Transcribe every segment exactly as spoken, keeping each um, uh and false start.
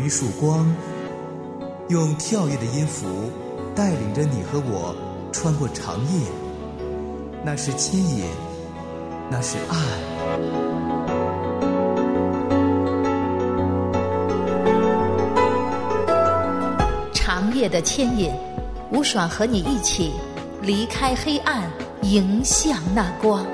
一束光，用跳跃的音符带领着你和我穿过长夜。那是牵引，那是爱。 长夜的牵引，吴爽和你一起离开黑暗，迎向那光。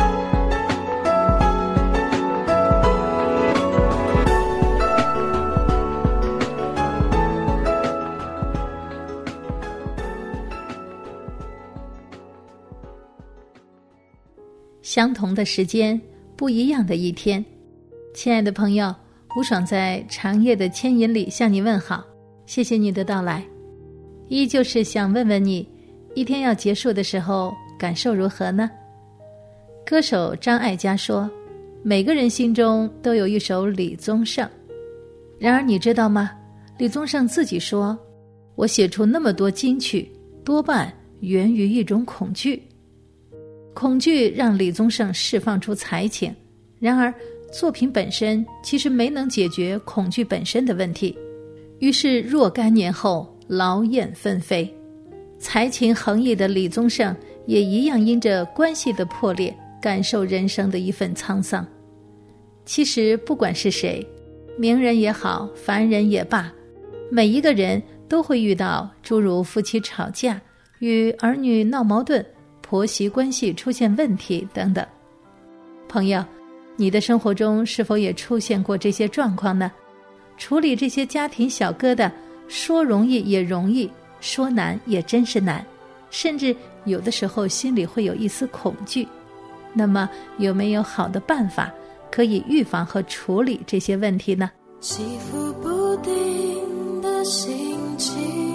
相同的时间，不一样的一天。亲爱的朋友，吴爽在长夜的牵引里向你问好，谢谢你的到来。依旧是想问问你，一天要结束的时候感受如何呢？歌手张艾嘉说，每个人心中都有一首李宗盛。然而你知道吗？李宗盛自己说，我写出那么多金曲，多半源于一种恐惧。恐惧让李宗盛释放出才情，然而作品本身其实没能解决恐惧本身的问题。于是若干年后，劳燕分飞，才情横溢的李宗盛也一样因着关系的破裂，感受人生的一份沧桑。其实不管是谁，名人也好，凡人也罢，每一个人都会遇到诸如夫妻吵架、与儿女闹矛盾、婆媳关系出现问题等等。朋友，你的生活中是否也出现过这些状况呢？处理这些家庭小疙瘩，说容易也容易，说难也真是难，甚至有的时候心里会有一丝恐惧。那么有没有好的办法可以预防和处理这些问题呢？ 起伏不定的心情，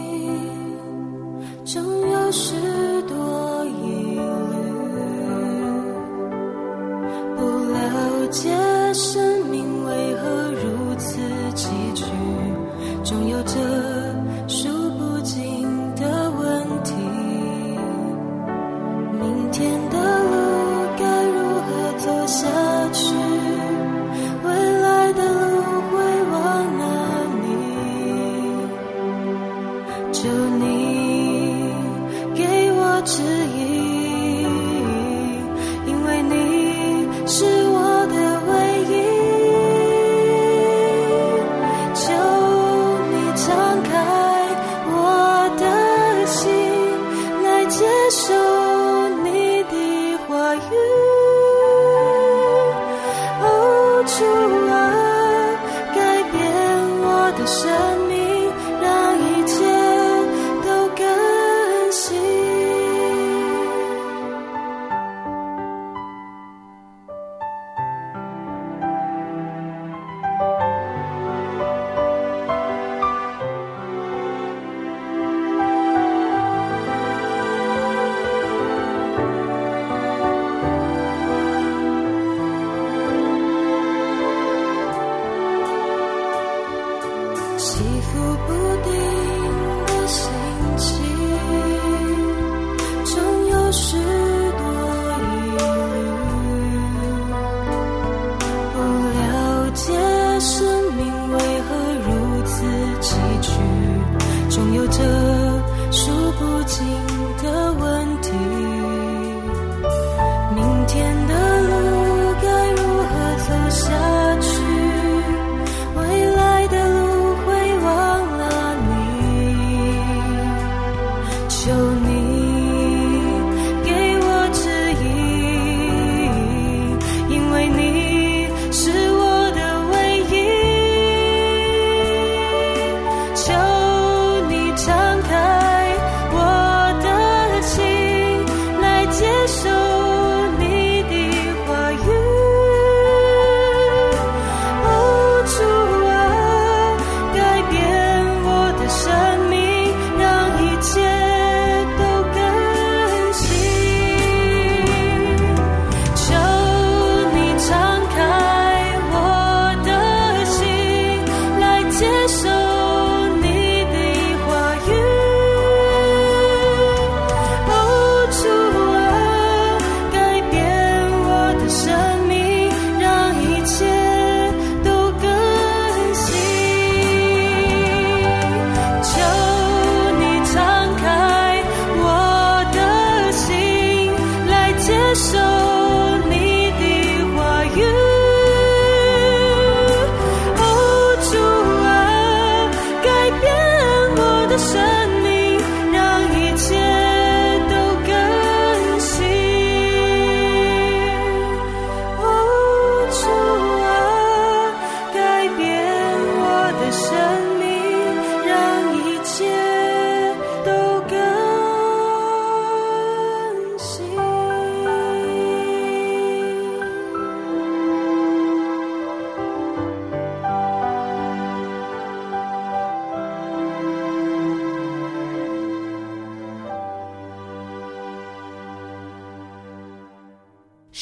终有许多疑虑，不了解生命为何如此崎岖，总有着数不尽的问题。明天的路该如何走下去？未来的路会往哪里？求你给我指引，因为你是我的唯一。求你敞开我的心，来接受你的话语。哦，主啊，改变我的生命，让一切都更新。起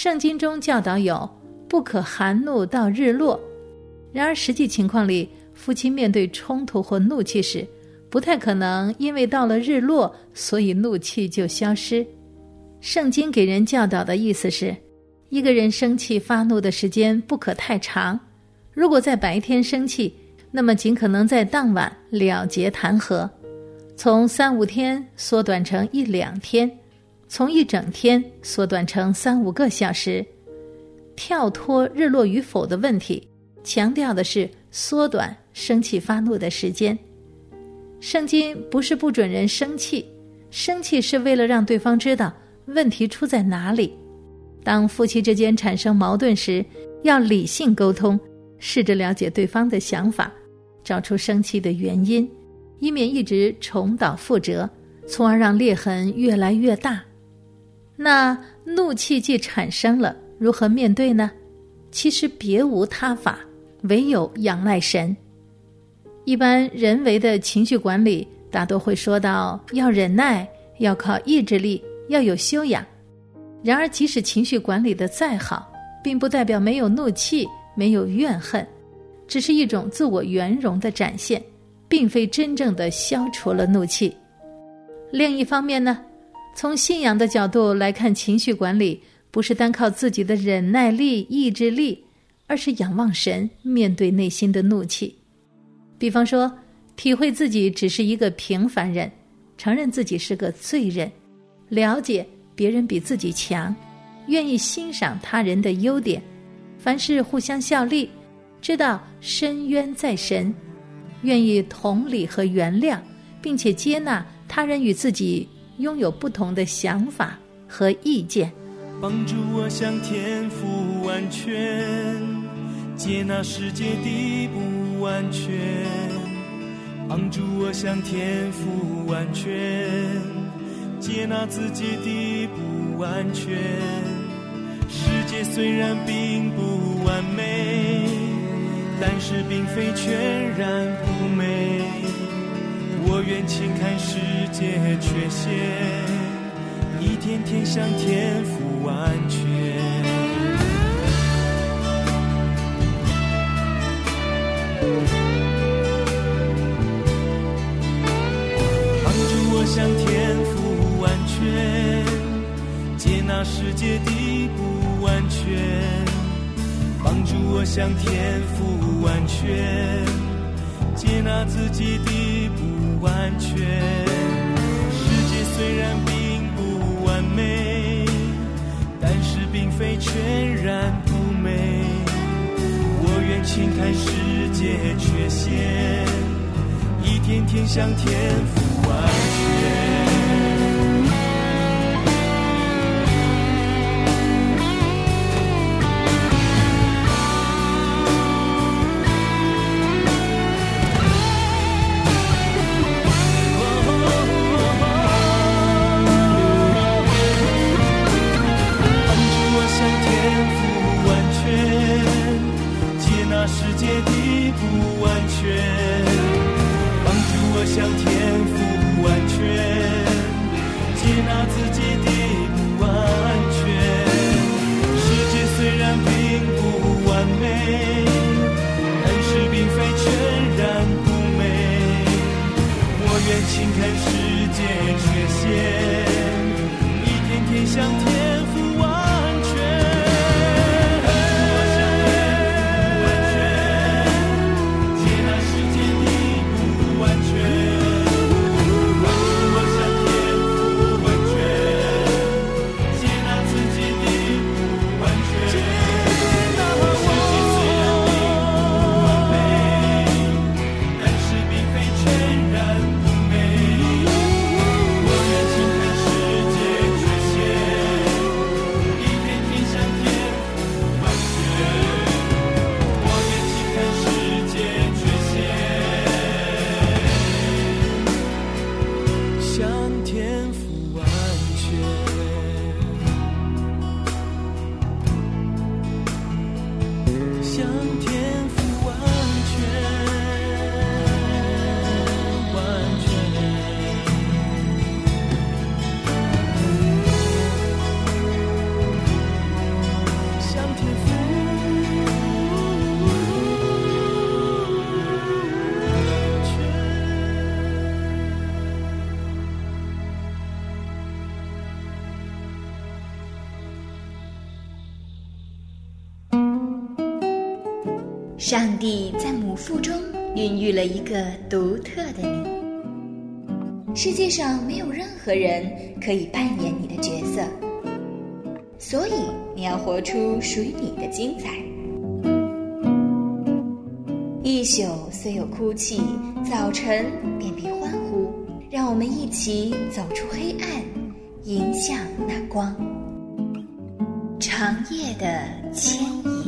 圣经中教导有不可含怒到日落，然而实际情况里，夫妻面对冲突或怒气时，不太可能因为到了日落，所以怒气就消失。圣经给人教导的意思是，一个人生气发怒的时间不可太长，如果在白天生气，那么尽可能在当晚了结谈和，从三五天缩短成一两天，从一整天缩短成三五个小时。跳脱日落与否的问题，强调的是缩短生气发怒的时间。圣经不是不准人生气，生气是为了让对方知道问题出在哪里。当夫妻之间产生矛盾时，要理性沟通，试着了解对方的想法，找出生气的原因，以免一直重蹈覆辙，从而让裂痕越来越大。那怒气既产生了，如何面对呢？其实别无他法，唯有仰赖神。一般人为的情绪管理大多会说到要忍耐，要靠意志力，要有修养。然而即使情绪管理的再好，并不代表没有怒气，没有怨恨，只是一种自我圆融的展现，并非真正的消除了怒气。另一方面呢，从信仰的角度来看，情绪管理不是单靠自己的忍耐力、意志力，而是仰望神，面对内心的怒气。比方说，体会自己只是一个平凡人，承认自己是个罪人，了解别人比自己强，愿意欣赏他人的优点，凡事互相效力，知道深渊在神，愿意同理和原谅，并且接纳他人与自己拥有不同的想法和意见。 帮助我向天父完全，接纳世界的不完全，帮助我向天父完全，接纳自己的不完全。世界虽然并不完美，但是并非全然不美。我愿轻看世界缺陷，一天天向天父完全。帮助我向天父完全，接纳世界的不完全，帮助我向天父完全，接纳自己的不完全。世界虽然并不完美，但是并非全然不美。我愿轻看世界缺陷，一天天向天父完全。世界的不完全，帮助我向天父完全，接纳自己的不完全。世界虽然并不完美，但是并非全然不美。我愿轻看世界缺陷，一天天向天父完全。 上帝在母腹中孕育了一个独特的你。世界上没有任何人可以扮演你的角色，所以你要活出属于你的精彩。一宿虽有哭泣，早晨便必欢呼。让我们一起走出黑暗，迎向那光。长夜的牵引。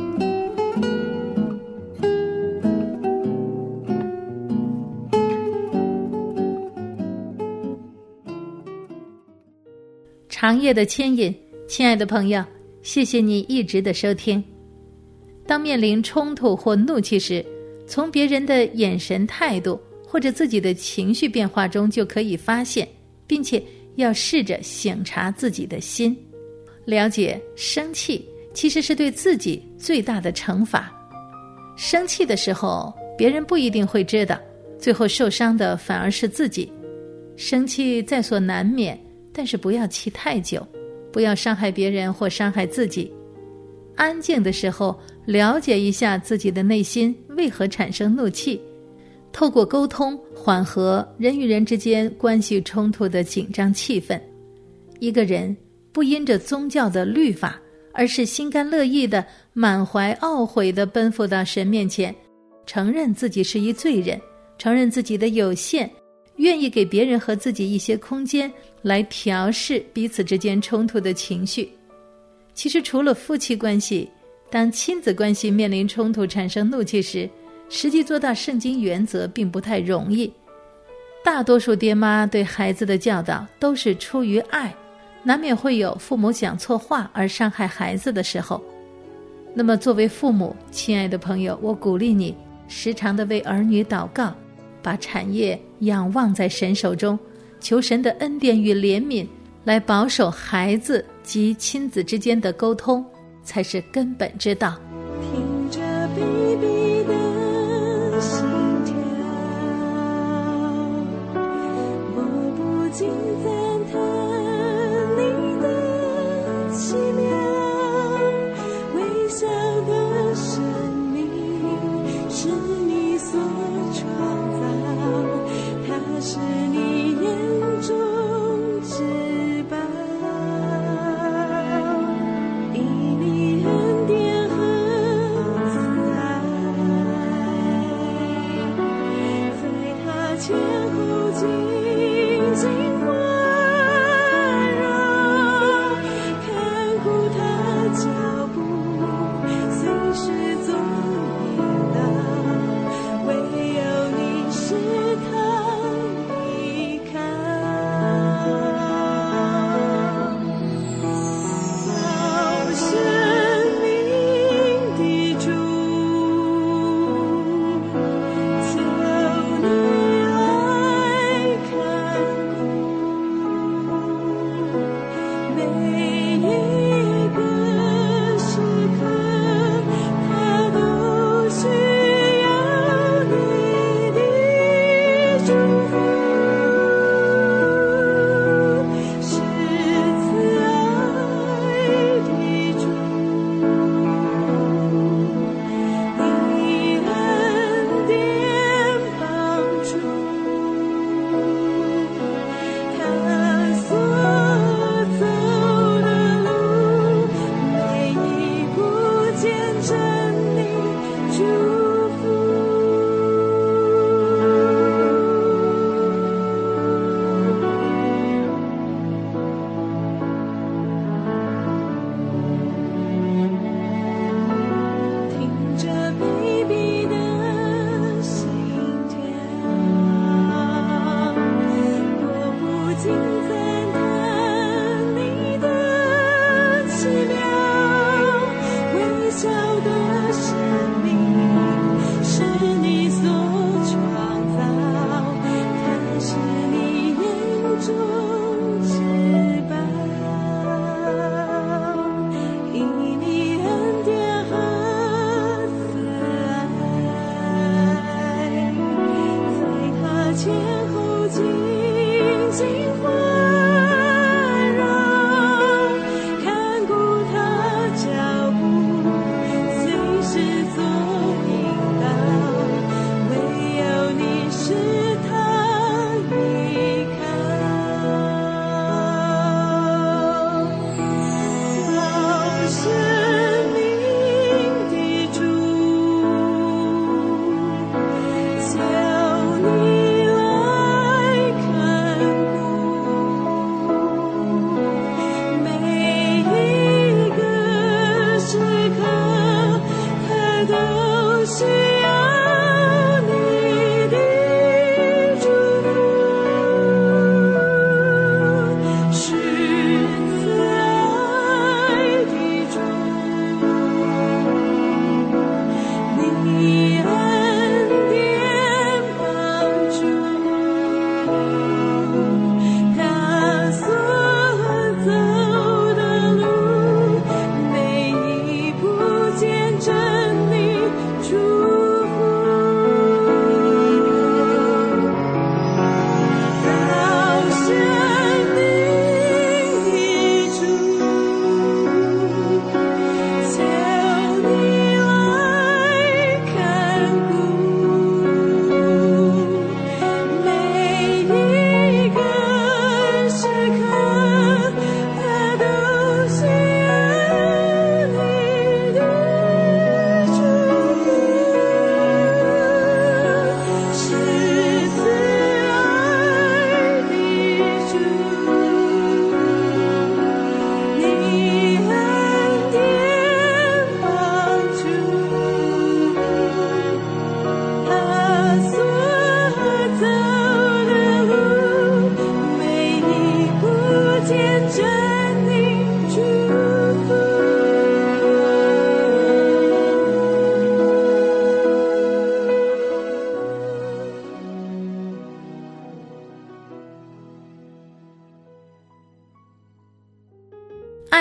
长夜的牵引，亲爱的朋友，谢谢你一直的收听。当面临冲突或怒气时，从别人的眼神态度或者自己的情绪变化中就可以发现，并且要试着省察自己的心，了解生气其实是对自己最大的惩罚。生气的时候，别人不一定会知道，最后受伤的反而是自己。生气在所难免，但是不要气太久，不要伤害别人或伤害自己。安静的时候，了解一下自己的内心为何产生怒气，透过沟通缓和人与人之间关系冲突的紧张气氛。一个人不因着宗教的律法，而是心甘乐意的满怀懊悔的奔赴到神面前，承认自己是一罪人，承认自己的有限，愿意给别人和自己一些空间来调试彼此之间冲突的情绪。其实除了夫妻关系，当亲子关系面临冲突产生怒气时，实际做到圣经原则并不太容易。大多数爹妈对孩子的教导都是出于爱，难免会有父母讲错话而伤害孩子的时候。那么作为父母，亲爱的朋友，我鼓励你时常的为儿女祷告，把产业仰望在神手中，求神的恩典与怜悯来保守孩子及亲子之间的沟通，才是根本之道。 听着 baby 的心跳，我不禁赞叹你的奇妙，微小的生命是你所创造，它是你眼中至宝，以你恩典和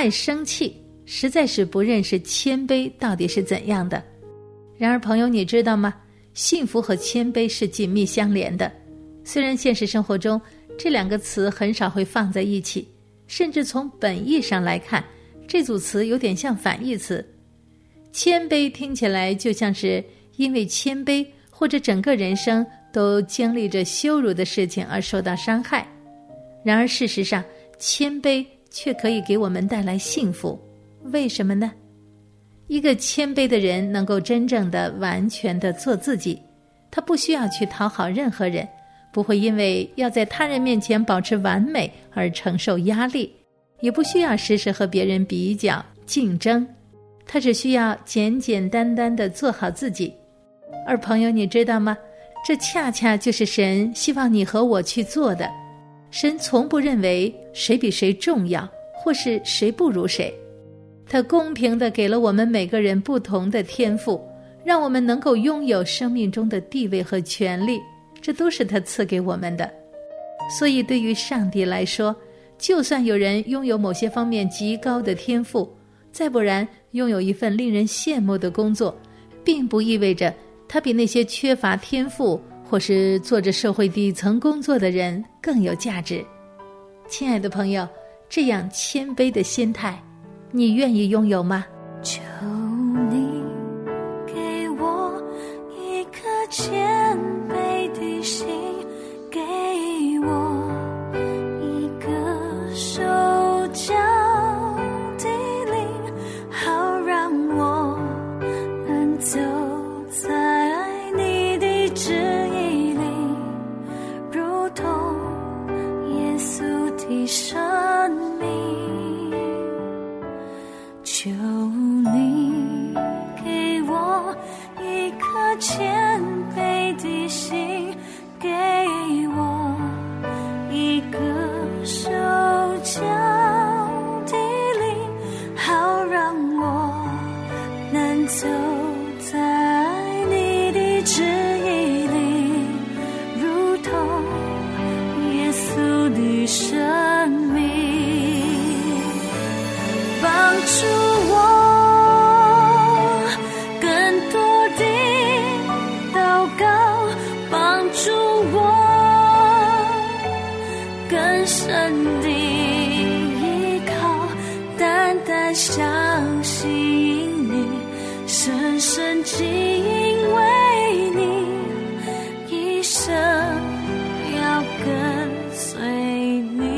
爱生气，实在是不认识谦卑到底是怎样的。然而朋友，你知道吗？幸福和谦卑是紧密相连的。虽然现实生活中这两个词很少会放在一起，甚至从本意上来看，这组词有点像反义词。谦卑听起来就像是因为谦卑或者整个人生都经历着羞辱的事情而受到伤害。然而事实上，谦卑却可以给我们带来幸福。为什么呢？一个谦卑的人能够真正的完全的做自己，他不需要去讨好任何人，不会因为要在他人面前保持完美而承受压力，也不需要时时和别人比较竞争，他只需要简简单单的做好自己。而朋友，你知道吗？这恰恰就是神希望你和我去做的。神从不认为谁比谁重要，或是谁不如谁。他公平地给了我们每个人不同的天赋，让我们能够拥有生命中的地位和权利，这都是他赐给我们的。所以对于上帝来说，就算有人拥有某些方面极高的天赋，再不然拥有一份令人羡慕的工作，并不意味着他比那些缺乏天赋或是做着社会底层工作的人更有价值。亲爱的朋友，这样谦卑的心态，你愿意拥有吗？ 求你给我一颗谦卑的心，给我一个手脚的灵，好让我能走在你的旨意里，如同耶稣的生命。求你给我一颗谦卑的心，给我一个手脚的灵，好让我能走在你的旨意里，如同耶稣的生命。帮助我更多地祷告，帮助我更深地依靠，单单相信你，深深敬畏你，一生要跟随你。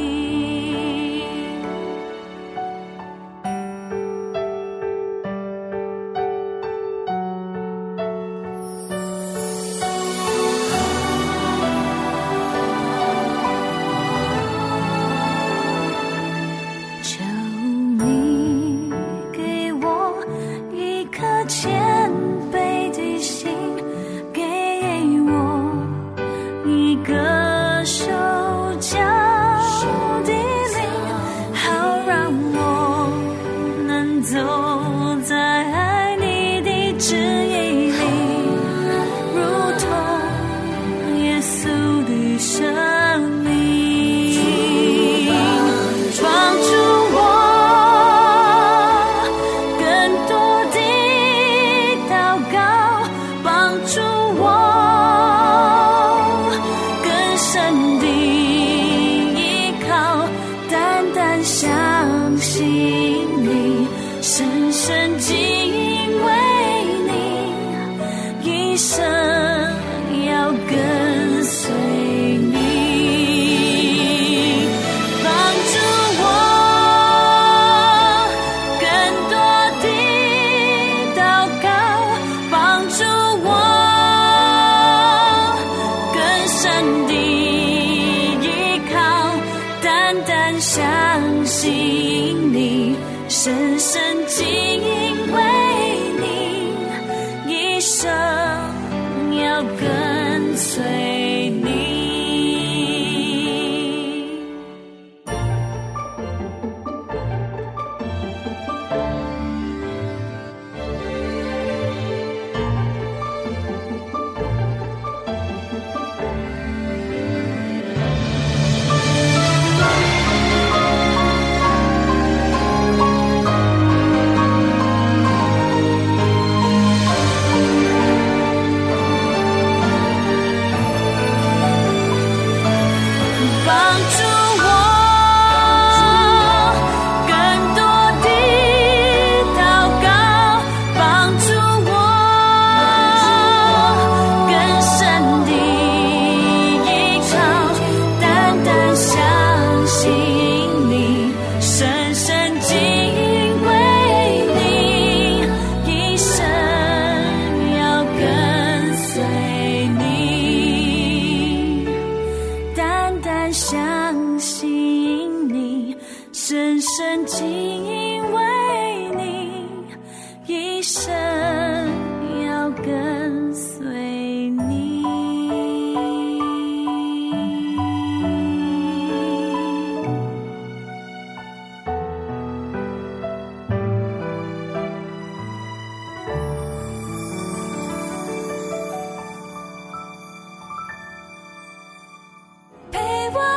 深深敬畏你，一生要跟随你。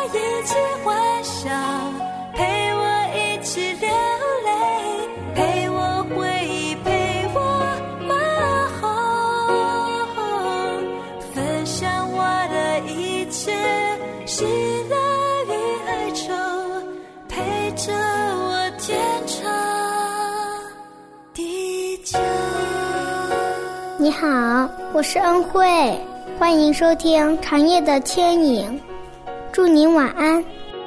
一起欢笑，陪我一起流泪，陪我回忆，陪我骂吼，分享我的一切，喜乐与哀愁，陪着我天长地久。 你好，我是恩惠，欢迎收听长夜的牵引，祝您晚安。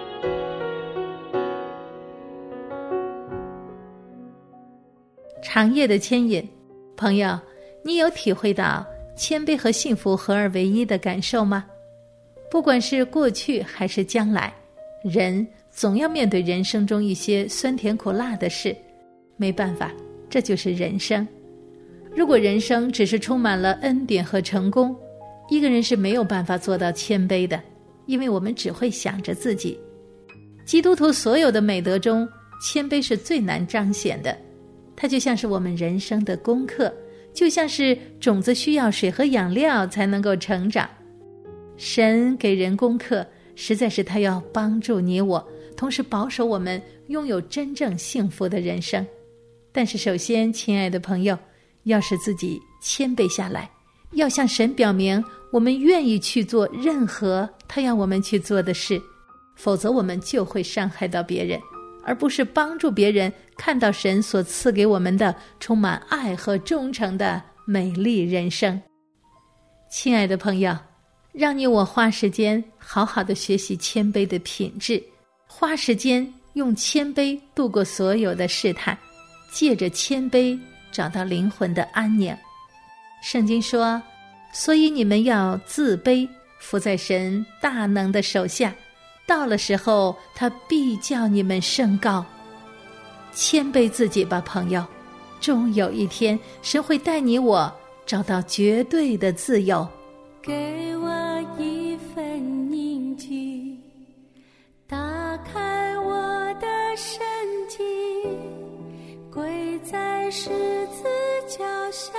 长夜的牵引，朋友，你有体会到谦卑和幸福合二为一的感受吗？不管是过去还是将来，人总要面对人生中一些酸甜苦辣的事，没办法，这就是人生。如果人生只是充满了恩典和成功，一个人是没有办法做到谦卑的，因为我们只会想着自己。基督徒所有的美德中，谦卑是最难彰显的，它就像是我们人生的功课，就像是种子需要水和养料才能够成长。神给人功课，实在是他要帮助你我，同时保守我们拥有真正幸福的人生。但是首先，亲爱的朋友，要使自己谦卑下来，要向神表明我们愿意去做任何他要我们去做的事，否则我们就会伤害到别人，而不是帮助别人看到神所赐给我们的充满爱和忠诚的美丽人生。亲爱的朋友，让你我花时间好好的学习谦卑的品质，花时间用谦卑度过所有的试探，借着谦卑找到灵魂的安宁。圣经说，所以你们要自卑，伏在神大能的手下，到了时候他必叫你们升高。谦卑自己吧，朋友，终有一天神会带你我找到绝对的自由。 给我一份宁静，打开我的神经，跪在十字脚下，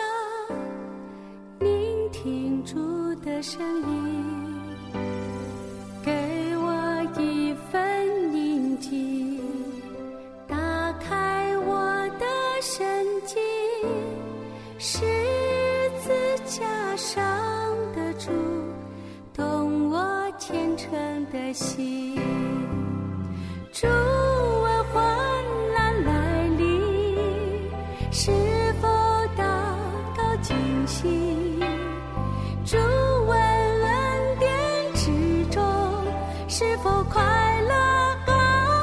聆听主的声音。给我一份宁静，打开我的神经，十字架上的主，动我虔诚的心。主问患难来临，是否祷告惊喜？主问恩典之中，是否快乐安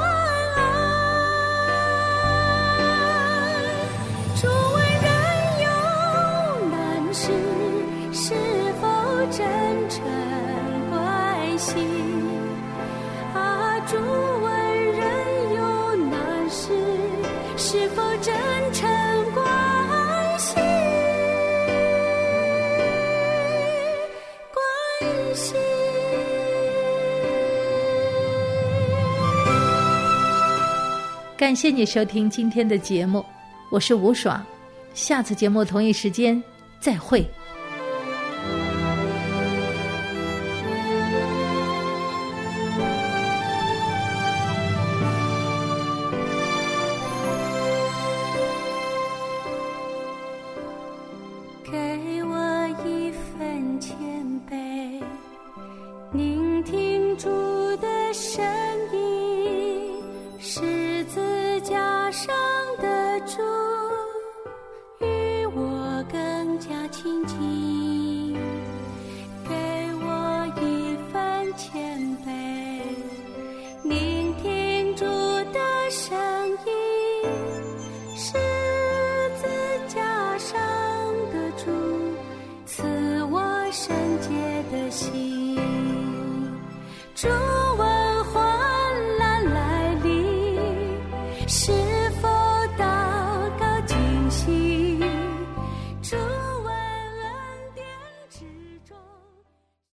安？主问人有难事，是否真诚关心？啊，主问人有难事，是否真诚关心？关心。 感谢你收听今天的节目，我是吴爽，下次节目同一时间再会。 给我一份谦卑，聆听主的声音，十字架上的主与我更加亲近。给我一份谦卑，聆听主的声音，十字架上的主赐我圣洁的心。